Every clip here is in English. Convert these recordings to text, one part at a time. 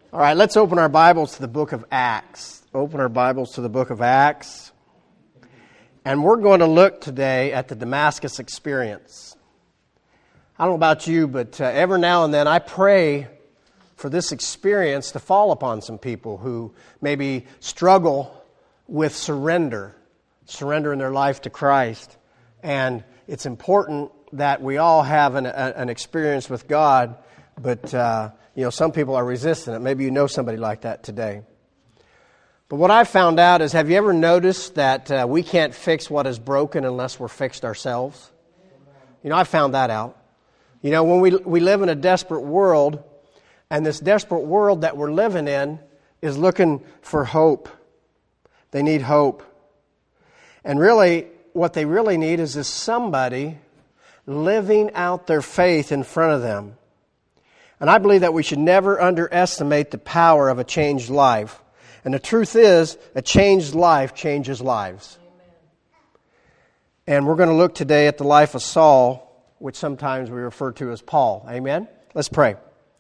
All right, let's open our Bibles to the book of Acts. Open our Bibles to the book of Acts. And we're going to look today at the Damascus experience. I don't know about you, but every now and then I pray for this experience to fall upon some people who maybe struggle with surrendering their life to Christ. And it's important that we all have an experience with God, but some people are resistant it. Maybe you know somebody like that today. But what I've found out is, have you ever noticed that we can't fix what is broken unless we're fixed ourselves? I found that out. When we live in a desperate world, and this desperate world that we're living in is looking for hope. They need hope. And really, what they really need is somebody living out their faith in front of them. And I believe that we should never underestimate the power of a changed life. And the truth is, a changed life changes lives. Amen. And we're going to look today at the life of Saul, which sometimes we refer to as Paul. Amen? Let's pray.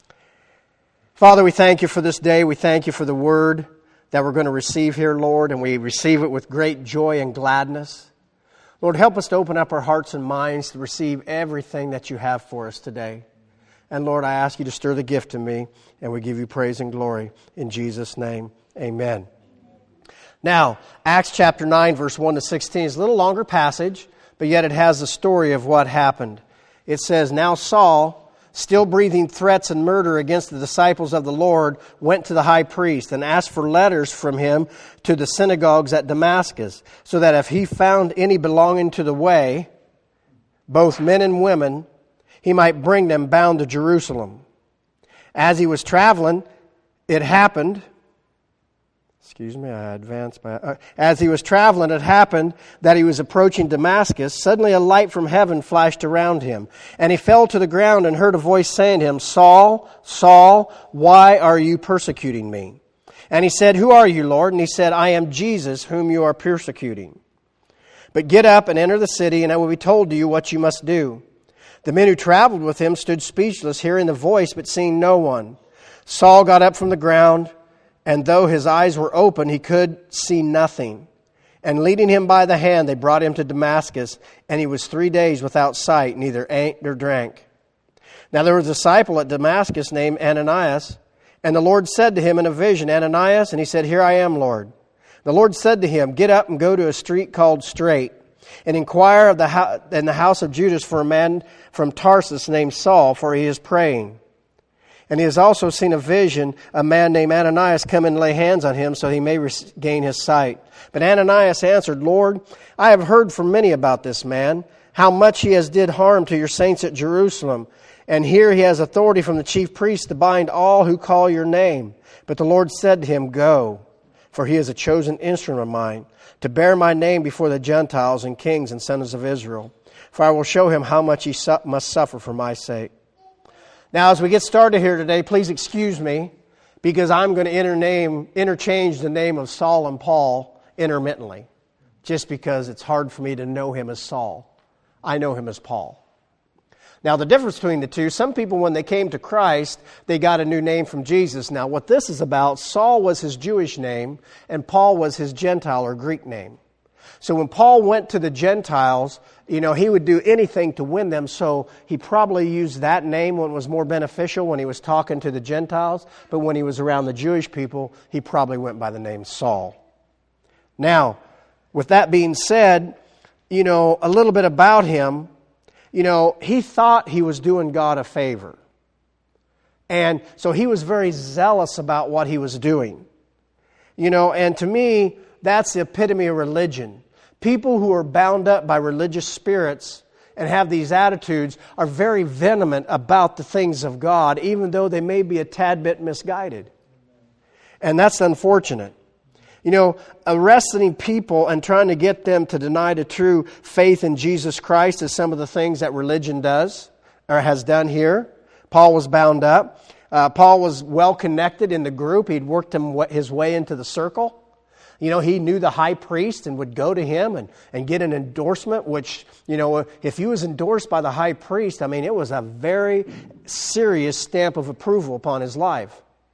Father, we thank you for this day. We thank you for the word that we're going to receive here, Lord, and we receive it with great joy and gladness. Lord, help us to open up our hearts and minds to receive everything that you have for us today. And Lord, I ask you to stir the gift in me, and we give you praise and glory. In Jesus' name, amen. Now, Acts chapter 9, verse 1 to 16 is a little longer passage, but yet it has the story of what happened. It says, "Now Saul, still breathing threats and murder against the disciples of the Lord, went to the high priest and asked for letters from him to the synagogues at Damascus, so that if he found any belonging to the way, both men and women, he might bring them bound to Jerusalem. As he was traveling, it happened..." As he was traveling, it happened that he was approaching Damascus. Suddenly a light from heaven flashed around him, and he fell to the ground and heard a voice saying to him, "Saul, Saul, why are you persecuting me?" And he said, "Who are you, Lord?" And he said, "I am Jesus, whom you are persecuting. But get up and enter the city, and it will be told to you what you must do." The men who traveled with him stood speechless, hearing the voice, but seeing no one. Saul got up from the ground, and though his eyes were open, he could see nothing. And leading him by the hand, they brought him to Damascus, and he was 3 days without sight, neither ate nor drank. Now there was a disciple at Damascus named Ananias, and the Lord said to him in a vision, "Ananias," and he said, "Here I am, Lord." The Lord said to him, "Get up and go to a street called Straight, and inquire in the house of Judas for a man from Tarsus named Saul, for he is praying. And he has also seen a vision, a man named Ananias come and lay hands on him so he may regain his sight." But Ananias answered, "Lord, I have heard from many about this man, how much he has did harm to your saints at Jerusalem. And here he has authority from the chief priests to bind all who call your name." But the Lord said to him, "Go, for he is a chosen instrument of mine, to bear my name before the Gentiles and kings and sons of Israel. For I will show him how much he must suffer for my sake." Now, as we get started here today, please excuse me, because I'm going to interchange the name of Saul and Paul intermittently, just because it's hard for me to know him as Saul. I know him as Paul. Now, the difference between the two, some people, when they came to Christ, they got a new name from Jesus. Now, what this is about, Saul was his Jewish name, and Paul was his Gentile or Greek name. So when Paul went to the Gentiles, he would do anything to win them. So he probably used that name when it was more beneficial when he was talking to the Gentiles. But when he was around the Jewish people, he probably went by the name Saul. Now, with that being said, a little bit about him. He thought he was doing God a favor. And so he was very zealous about what he was doing. And to me, that's the epitome of religion. People who are bound up by religious spirits and have these attitudes are very vehement about the things of God, even though they may be a tad bit misguided. And that's unfortunate. Arresting people and trying to get them to deny the true faith in Jesus Christ is some of the things that religion does or has done here. Paul was bound up. Paul was well connected in the group. He'd worked his way into the circle. He knew the high priest and would go to him and get an endorsement, which, if he was endorsed by the high priest, it was a very serious stamp of approval upon his life.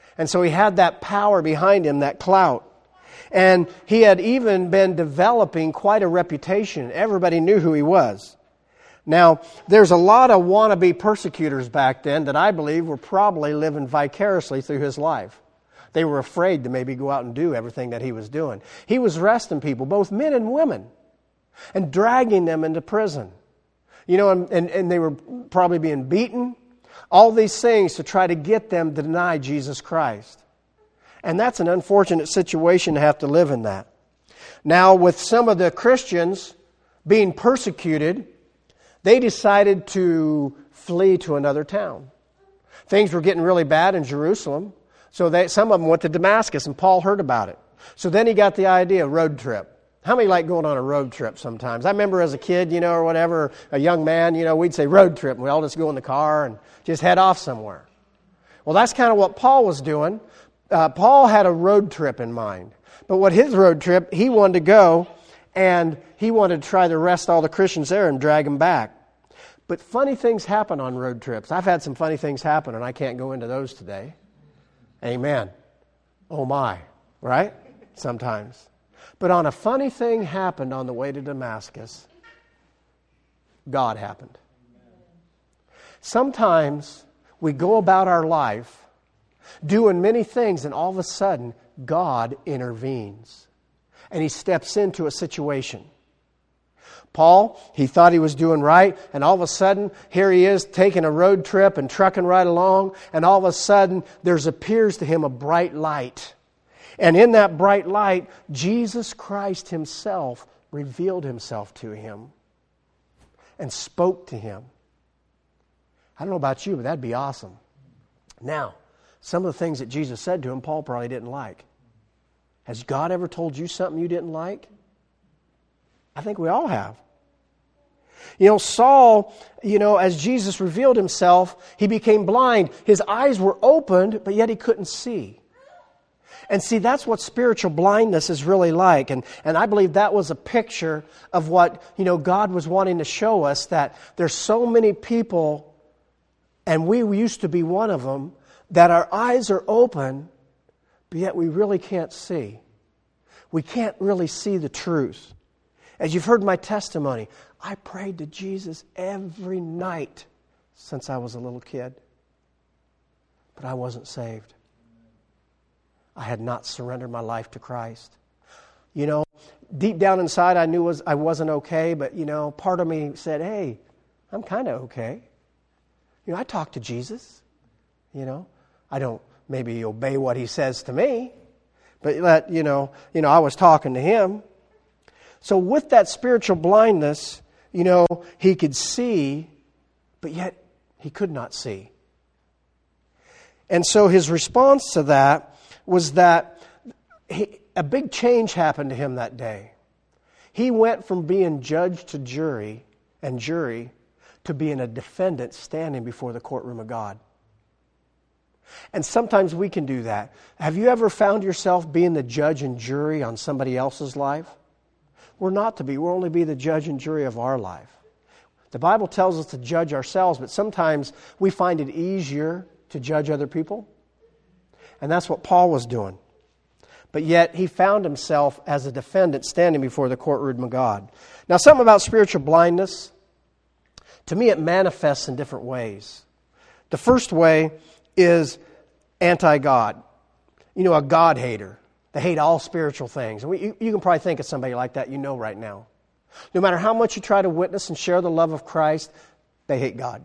And so he had that power behind him, that clout. And he had even been developing quite a reputation. Everybody knew who he was. Now, there's a lot of wannabe persecutors back then that I believe were probably living vicariously through his life. They were afraid to maybe go out and do everything that he was doing. He was arresting people, both men and women, and dragging them into prison. You know, and they were probably being beaten. All these things to try to get them to deny Jesus Christ. And that's an unfortunate situation to have to live in that. Now, with some of the Christians being persecuted, they decided to flee to another town. Things were getting really bad in Jerusalem, so some of them went to Damascus, and Paul heard about it. So then he got the idea, road trip. How many like going on a road trip sometimes? I remember as a kid, or whatever, a young man, we'd say road trip, and we all just go in the car and just head off somewhere. Well, that's kind of what Paul was doing. Paul had a road trip in mind. But what his road trip, he wanted to go, and he wanted to try to arrest all the Christians there and drag them back. But funny things happen on road trips. I've had some funny things happen, and I can't go into those today. Amen. Oh my, right? Sometimes. But on a funny thing happened on the way to Damascus, God happened. Sometimes we go about our life doing many things, and all of a sudden, God intervenes. And He steps into a situation. Paul, he thought he was doing right, and all of a sudden, here he is taking a road trip and trucking right along, and all of a sudden, there appears to him a bright light. And in that bright light, Jesus Christ Himself revealed Himself to him and spoke to him. I don't know about you, but that'd be awesome. Now, some of the things that Jesus said to him, Paul probably didn't like. Has God ever told you something you didn't like? I think we all have. Saul, as Jesus revealed Himself, he became blind. His eyes were opened, but yet he couldn't see. And see, that's what spiritual blindness is really like. And I believe that was a picture of what, God was wanting to show us, that there's so many people, and we used to be one of them, that our eyes are open, but yet we really can't see. We can't really see the truth. As you've heard my testimony, I prayed to Jesus every night since I was a little kid. But I wasn't saved. I had not surrendered my life to Christ. Deep down inside I knew I wasn't okay, but, part of me said, hey, I'm kind of okay. I talk to Jesus. I don't maybe obey what He says to me, but I was talking to Him. So with that spiritual blindness, he could see, but yet he could not see. And so his response to that was that a big change happened to him that day. He went from being judge to jury to being a defendant standing before the courtroom of God. And sometimes we can do that. Have you ever found yourself being the judge and jury on somebody else's life? We're not to be. We'll only be the judge and jury of our life. The Bible tells us to judge ourselves, but sometimes we find it easier to judge other people. And that's what Paul was doing. But yet he found himself as a defendant standing before the courtroom of God. Now, something about spiritual blindness, to me it manifests in different ways. The first way is anti-God. A God hater. They hate all spiritual things. And you can probably think of somebody like that right now. No matter how much you try to witness and share the love of Christ, they hate God.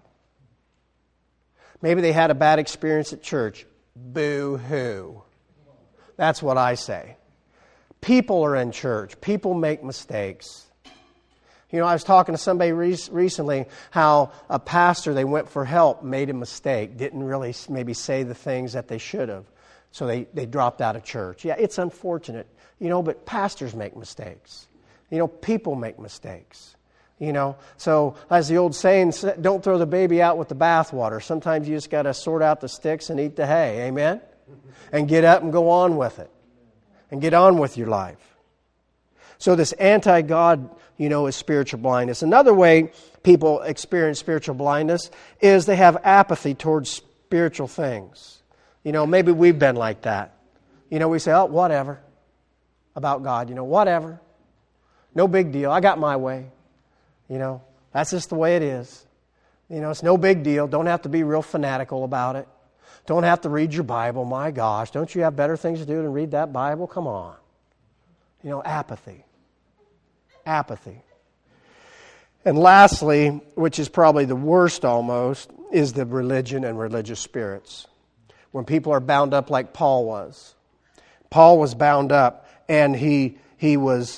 Maybe they had a bad experience at church. Boo-hoo. That's what I say. People are in church. People make mistakes. I was talking to somebody recently how a pastor, they went for help, made a mistake, didn't really maybe say the things that they should have. So they dropped out of church. Yeah, it's unfortunate, but pastors make mistakes. People make mistakes. So as the old saying, don't throw the baby out with the bathwater. Sometimes you just got to sort out the sticks and eat the hay. Amen? And get up and go on with it. And get on with your life. So this anti-God, is spiritual blindness. Another way people experience spiritual blindness is they have apathy towards spiritual things. Maybe we've been like that. We say, oh, whatever about God, whatever. No big deal. I got my way. That's just the way it is. It's no big deal. Don't have to be real fanatical about it. Don't have to read your Bible. My gosh, don't you have better things to do than read that Bible? Come on. Apathy. Apathy. And lastly, which is probably the worst almost, is the religion and religious spirits. When people are bound up like Paul was. Paul was bound up, and he was,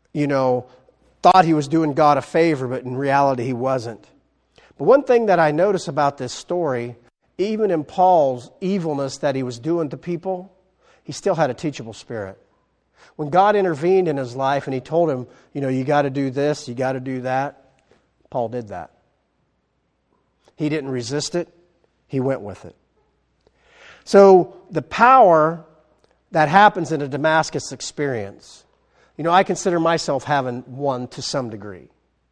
thought he was doing God a favor, but in reality he wasn't. But one thing that I notice about this story, even in Paul's evilness that he was doing to people, he still had a teachable spirit. When God intervened in his life and he told him, you got to do this, you got to do that, Paul did that. He didn't resist it. He went with it. So the power that happens in a Damascus experience, I consider myself having one to some degree.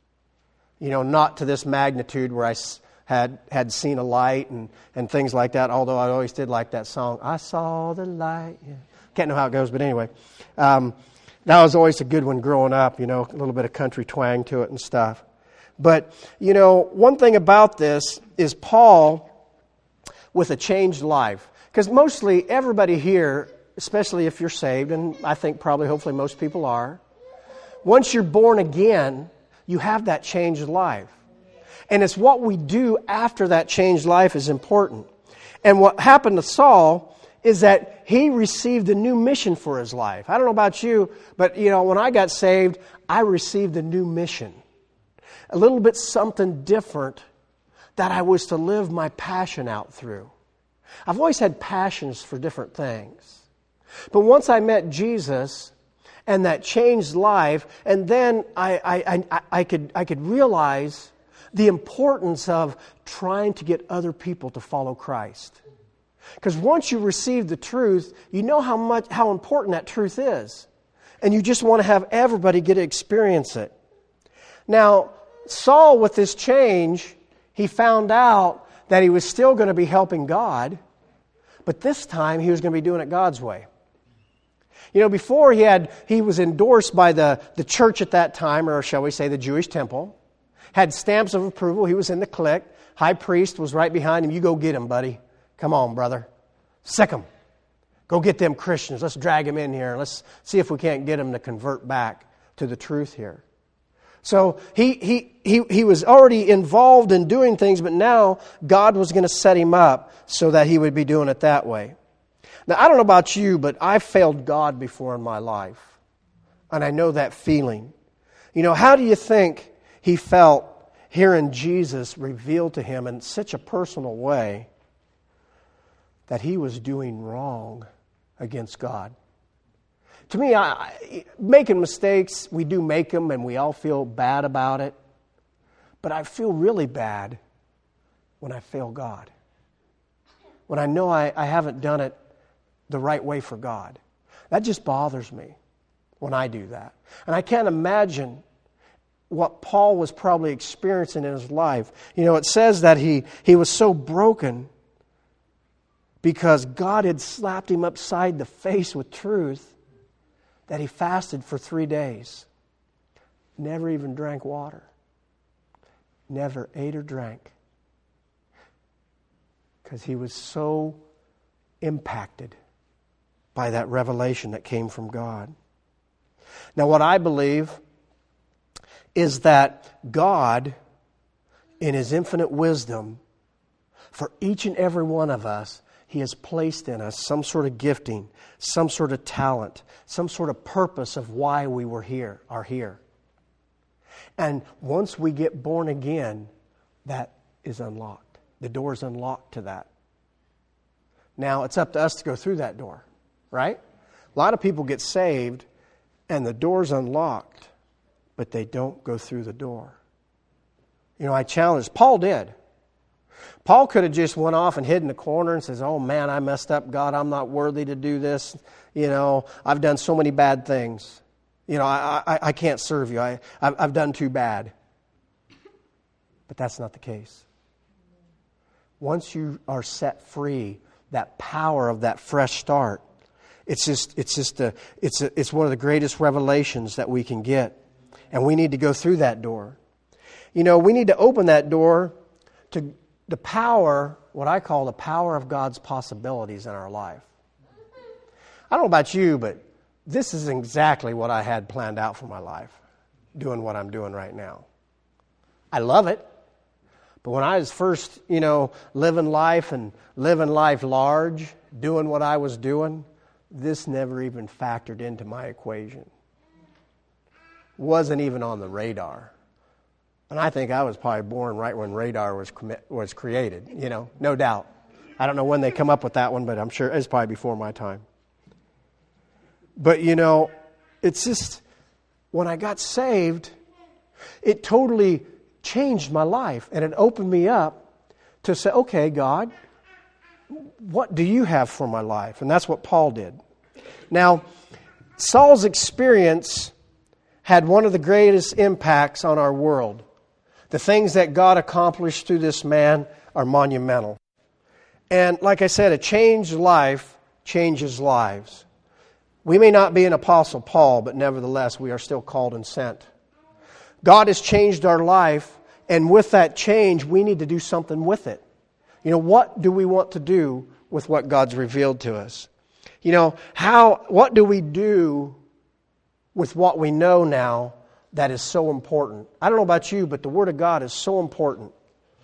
Not to this magnitude where I had seen a light and things like that, although I always did like that song, I saw the light. Yeah. Can't know how it goes, but anyway. That was always a good one growing up, a little bit of country twang to it and stuff. But, one thing about this is Paul with a changed life. Because mostly everybody here, especially if you're saved, and I think probably hopefully most people are, once you're born again, you have that changed life. And it's what we do after that changed life is important. And what happened to Saul is that he received a new mission for his life. I don't know about you, but when I got saved, I received a new mission. A little bit something different that I was to live my passion out through. I've always had passions for different things. But once I met Jesus and that changed life, and then I could realize the importance of trying to get other people to follow Christ. Because once you receive the truth, you know how important that truth is. And you just want to have everybody get to experience it. Now, Saul, with this change, he found out that he was still going to be helping God, but this time he was going to be doing it God's way. Before he was endorsed by the church at that time, or shall we say the Jewish temple, had stamps of approval. He was in the clique. High priest was right behind him. You go get him, buddy. Come on, brother. Sick him. Go get them Christians. Let's drag them in here. Let's see if we can't get them to convert back to the truth here. So he was already involved in doing things, but now God was going to set him up so that he would be doing it that way. Now, I don't know about you, but I've failed God before in my life. And I know that feeling. How do you think he felt hearing Jesus revealed to him in such a personal way that he was doing wrong against God? To me, making mistakes, we do make them and we all feel bad about it. But I feel really bad when I fail God. When I know I haven't done it the right way for God. That just bothers me when I do that. And I can't imagine what Paul was probably experiencing in his life. It says that he was so broken because God had slapped him upside the face with truth that he fasted for 3 days. Never even drank water. Never ate or drank. Because he was so impacted by that revelation that came from God. Now, what I believe is that God, in His infinite wisdom, for each and every one of us, He has placed in us some sort of gifting, some sort of talent, some sort of purpose of why we are here. And once we get born again, that is unlocked. The door is unlocked to that. Now, it's up to us to go through that door, right? A lot of people get saved and the door's unlocked, but they don't go through the door. I challenged, Paul did. Paul could have just went off and hid in the corner and says, oh man, I messed up, God, I'm not worthy to do this. I've done so many bad things. I can't serve you. I've done too bad. But that's not the case. Once you are set free that power of that fresh start. It's one of the greatest revelations that we can get. And we need to go through that door. You know, we need to open that door to the power, what I call the power of God's possibilities in our life. I don't know about you, but this is exactly what I had planned out for my life, doing what I'm doing right now. I love it. But when I was first, living life large, doing what I was doing, this never even factored into my equation. Wasn't even on the radar. And I think I was probably born right when radar was created, no doubt. I don't know when they come up with that one, but I'm sure it's probably before my time. But, it's just, when I got saved, it totally changed my life. And it opened me up to say, okay, God, what do you have for my life? And that's what Paul did. Now, Saul's experience had one of the greatest impacts on our world. The things that God accomplished through this man are monumental. And like I said, a changed life changes lives. We may not be an Apostle Paul, but nevertheless, we are still called and sent. God has changed our life, and with that change, we need to do something with it. What do we want to do with what God's revealed to us? What do we do with what we know now that is so important? I don't know about you, but the Word of God is so important.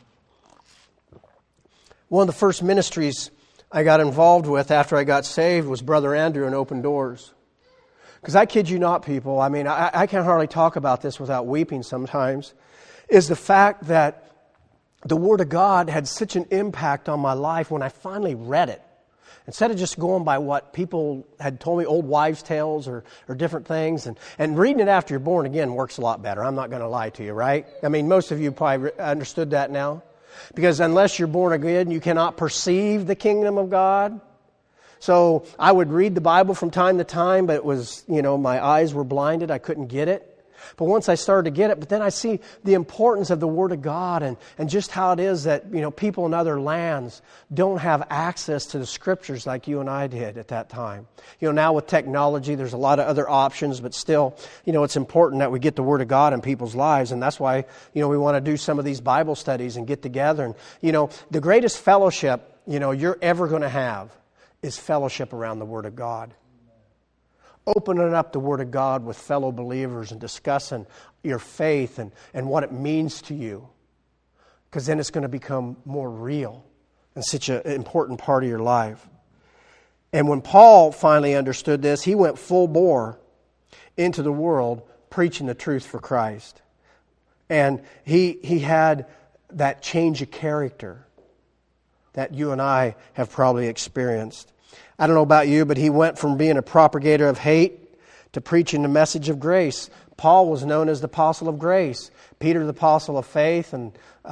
One of the first ministries I got involved with after I got saved was Brother Andrew in Open Doors. Because I kid you not, people, I can hardly talk about this without weeping sometimes, is the fact that the Word of God had such an impact on my life when I finally read it. Instead of just going by what people had told me, old wives' tales or different things, and reading it after you're born again works a lot better. I'm not going to lie to you, right? Most of you probably understood that now. Because unless you're born again, you cannot perceive the kingdom of God. So I would read the Bible from time to time, but it was, my eyes were blinded. I couldn't get it. But once I started to get it, but then I see the importance of the Word of God and just how it is that, people in other lands don't have access to the Scriptures like you and I did at that time. Now with technology, there's a lot of other options, but still, it's important that we get the Word of God in people's lives. And that's why, we want to do some of these Bible studies and get together. And, the greatest fellowship, you're ever going to have is fellowship around the Word of God. Opening up the Word of God with fellow believers and discussing your faith and what it means to you. Because then it's going to become more real and such an important part of your life. And when Paul finally understood this, he went full bore into the world preaching the truth for Christ. And he had that change of character that you and I have probably experienced. I don't know about you, but he went from being a propagator of hate to preaching the message of grace. Paul was known as the apostle of grace. Peter, the apostle of faith. And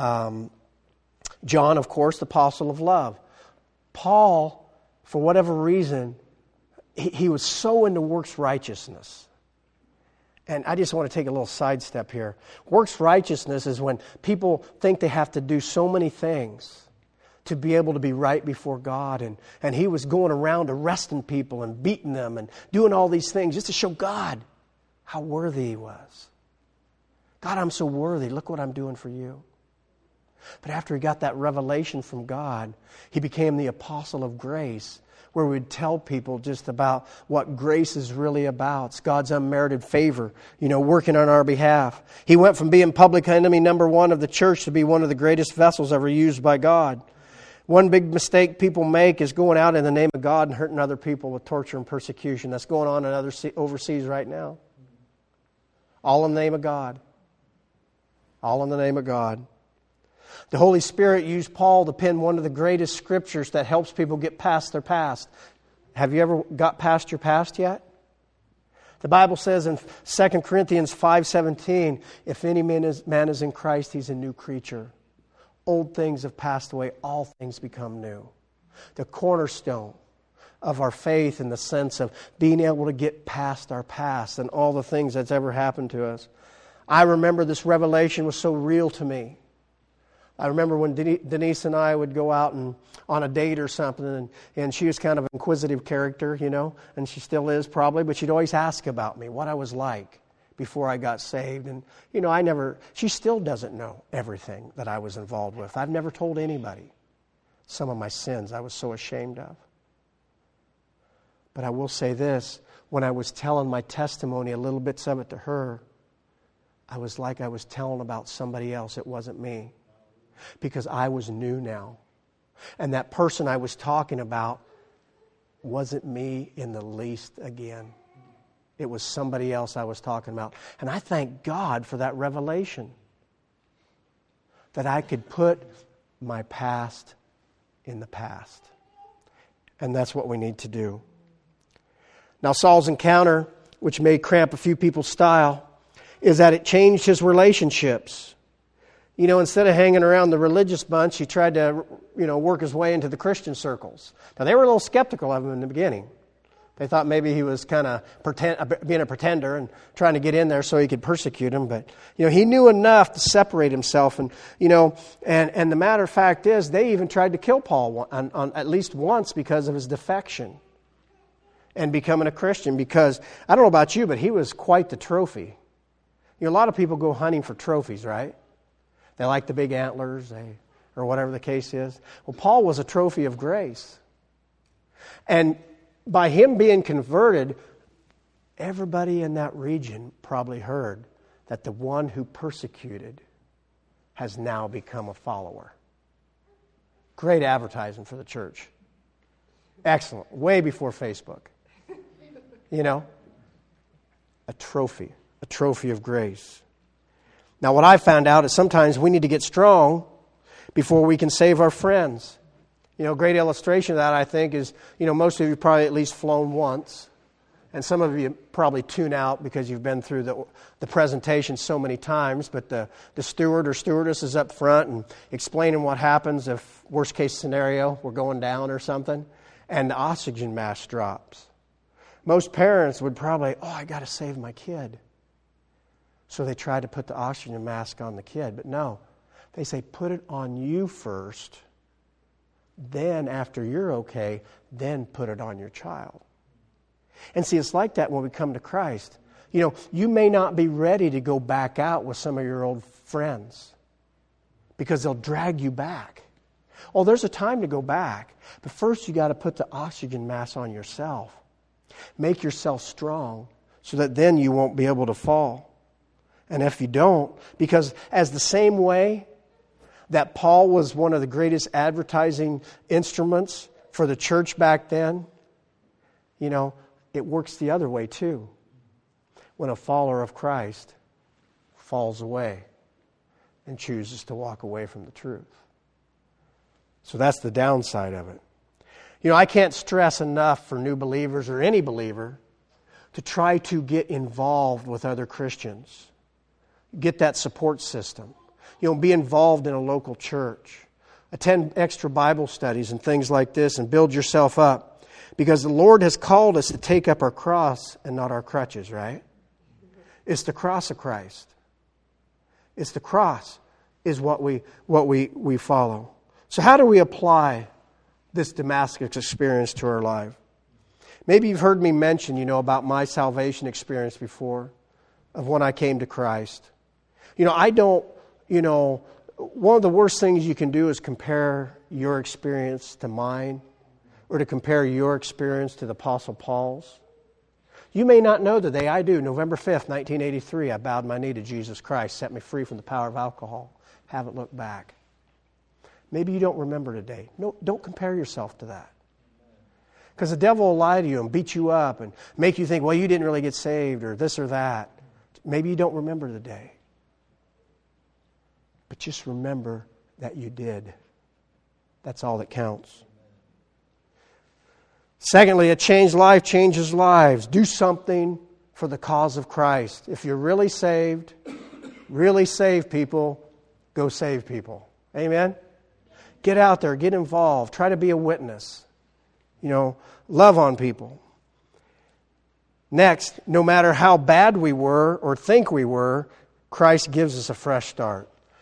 John, of course, the apostle of love. Paul, for whatever reason, he was so into works righteousness. And I just want to take a little sidestep here. Works righteousness is when people think they have to do so many things to be able to be right before God. And he was going around arresting people and beating them and doing all these things just to show God how worthy he was. God, I'm so worthy. Look what I'm doing for you. But after he got that revelation from God, he became the apostle of grace, where we'd tell people just about what grace is really about. It's God's unmerited favor, working on our behalf. He went from being public enemy number one of the church to be one of the greatest vessels ever used by God. One big mistake people make is going out in the name of God and hurting other people with torture and persecution. That's going on in overseas right now. All in the name of God. All in the name of God. The Holy Spirit used Paul to pen one of the greatest scriptures that helps people get past their past. Have you ever got past your past yet? The Bible says in 2 Corinthians 5:17, if any man is in Christ, he's a new creature. Old things have passed away, all things become new. The cornerstone of our faith in the sense of being able to get past our past and all the things that's ever happened to us. I remember this revelation was so real to me. I remember when Denise and I would go out and on a date or something, and she was kind of an inquisitive character, and she still is probably, but she'd always ask about me, what I was like before I got saved. And, she still doesn't know everything that I was involved with. I've never told anybody some of my sins I was so ashamed of. But I will say this, when I was telling my testimony, a little bits of it to her, I was like I was telling about somebody else. It wasn't me. Because I was new now. And that person I was talking about wasn't me in the least again. It was somebody else I was talking about. And I thank God for that revelation. That I could put my past in the past. And that's what we need to do. Now, Saul's encounter, which may cramp a few people's style, is that it changed his relationships. Instead of hanging around the religious bunch, he tried to, work his way into the Christian circles. Now, they were a little skeptical of him in the beginning. They thought maybe he was kind of being a pretender and trying to get in there so he could persecute him. But, he knew enough to separate himself. And, and the matter of fact is, they even tried to kill Paul on at least once because of his defection and becoming a Christian. Because, I don't know about you, but he was quite the trophy. A lot of people go hunting for trophies, right? They like the big antlers, or whatever the case is. Well, Paul was a trophy of grace. And by him being converted, everybody in that region probably heard that the one who persecuted has now become a follower. Great advertising for the church. Excellent. Way before Facebook. A trophy of grace. Now, what I found out is sometimes we need to get strong before we can save our friends. A great illustration of that, I think, is, most of you probably at least flown once. And some of you probably tune out because you've been through the presentation so many times. But the steward or stewardess is up front and explaining what happens if, worst case scenario, we're going down or something, and the oxygen mask drops. Most parents would probably, I got to save my kid. So they try to put the oxygen mask on the kid. But no, they say put it on you first. Then after you're okay, then put it on your child. And see, it's like that when we come to Christ. You may not be ready to go back out with some of your old friends because they'll drag you back. There's a time to go back. But first you got to put the oxygen mask on yourself. Make yourself strong so that then you won't be able to fall. And if you don't, because as the same way that Paul was one of the greatest advertising instruments for the church back then, it works the other way too. When a follower of Christ falls away and chooses to walk away from the truth. So that's the downside of it. I can't stress enough for new believers or any believer to try to get involved with other Christians. Get that support system. Be involved in a local church. Attend extra Bible studies and things like this and build yourself up. Because the Lord has called us to take up our cross and not our crutches, right? It's the cross of Christ. It's the cross is what we follow. So how do we apply this Damascus experience to our life? Maybe you've heard me mention, about my salvation experience before, of when I came to Christ. I don't, one of the worst things you can do is compare your experience to mine or to compare your experience to the Apostle Paul's. You may not know the day I do. November 5th, 1983, I bowed my knee to Jesus Christ, set me free from the power of alcohol. Haven't looked back. Maybe you don't remember today. No, don't compare yourself to that. Because the devil will lie to you and beat you up and make you think, well, you didn't really get saved or this or that. Maybe you don't remember the day. But just remember that you did. That's all that counts. Secondly, a changed life changes lives. Do something for the cause of Christ. If you're really saved people, go save people. Amen? Get out there, get involved, try to be a witness. Love on people. Next, no matter how bad we were or think we were, Christ gives us a fresh start.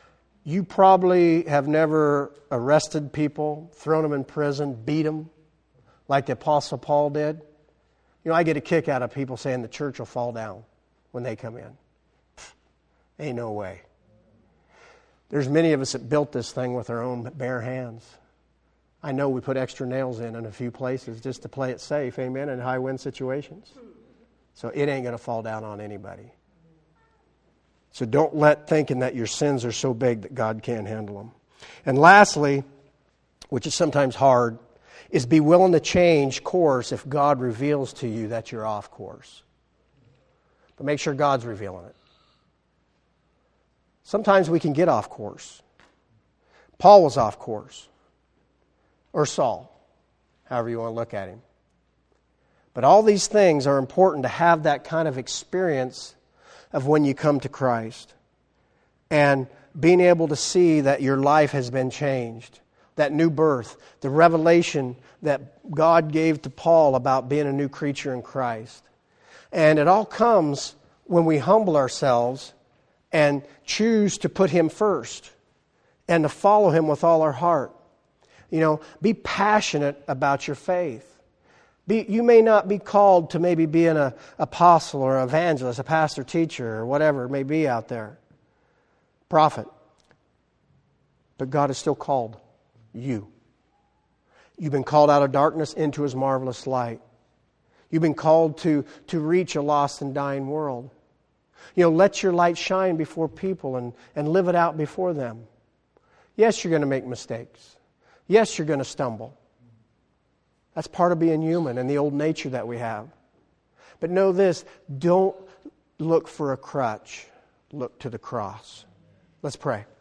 You probably have never arrested people, thrown them in prison, beat them, like the Apostle Paul did. You know, I get a kick out of people saying the church will fall down when they come in. Ain't no way. There's many of us that built this thing with our own bare hands. I know we put extra nails in a few places just to play it safe, amen, in high wind situations. So it ain't going to fall down on anybody. So don't let thinking that your sins are so big that God can't handle them. And lastly, which is sometimes hard, is be willing to change course if God reveals to you that you're off course. But make sure God's revealing it. Sometimes we can get off course. Paul was off course. Or Saul, however you want to look at him. But all these things are important to have that kind of experience of when you come to Christ. And being able to see that your life has been changed. That new birth. The revelation that God gave to Paul about being a new creature in Christ. And it all comes when we humble ourselves and choose to put Him first. And to follow Him with all our heart. You know, be passionate about your faith. You may not be called to maybe be an apostle or an evangelist, a pastor, teacher, or whatever it may be out there. Prophet. But God has still called you. You've been called out of darkness into His marvelous light. You've been called to reach a lost and dying world. You know, let your light shine before people and live it out before them. Yes, you're going to make mistakes. Yes, you're going to stumble. That's part of being human and the old nature that we have. But know this, don't look for a crutch. Look to the cross. Let's pray.